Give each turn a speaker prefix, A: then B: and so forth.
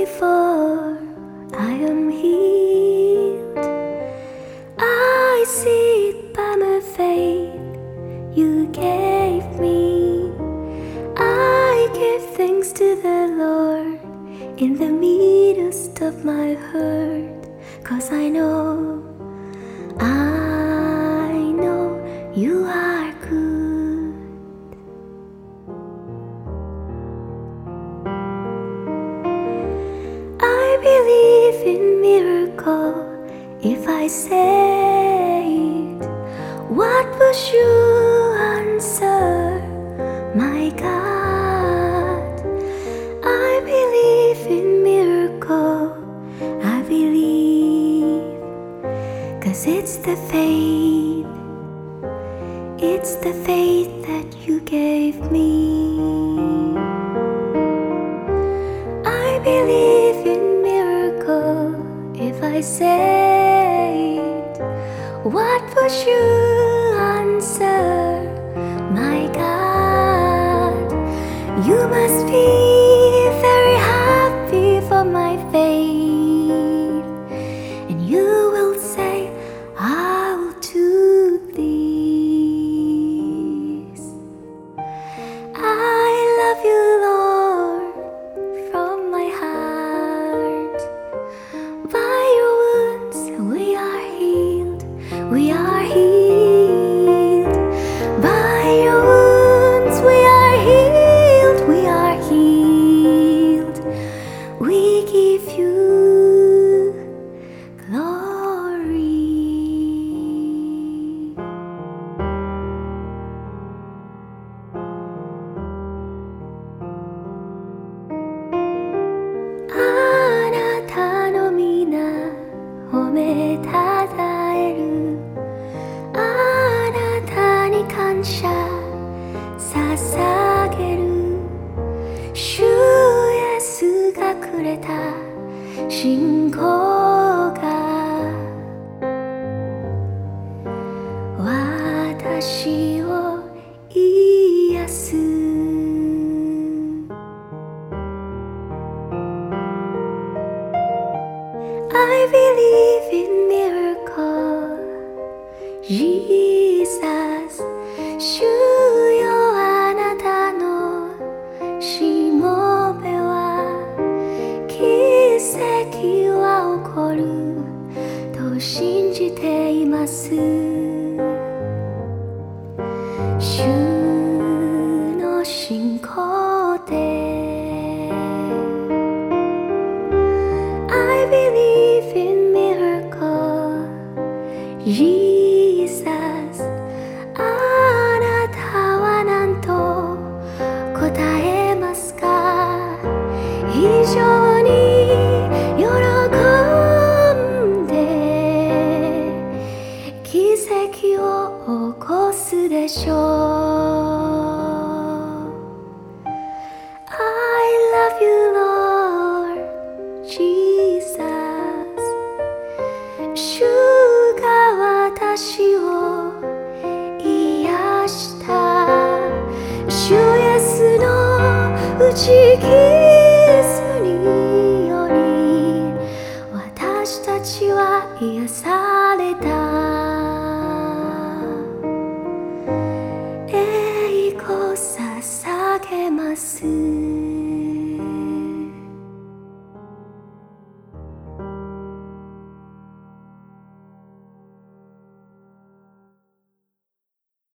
A: for I am healed. I see it by my faith you gave me. I give thanks to the Lord in the midst of my hurt, 'cause I know you are good. I believe in miracle if I say it. What would you answer, my God? I believe in miracle. I believe, 'cause it's the faith that you gave me. I believe in miracle if I say it. What would you answer, my God? You must be very happy for my faith, and you will say, I'll do this. I love you, Lord, from my heart. By your wounds we are healed. We are healed. By your wounds we are healed. We are healed. We give you glory. I believe in miracle, Jesus. 主よあなたのしもべは奇跡は起こると信じています。主の信仰で I believe in miracle, Jesus. あなたは何と答えますか？非常に喜んで奇跡を起こすでしょう。I love you, Lord Jesus. 主が私を癒した。主イエスの打ち傷により私たちは癒された。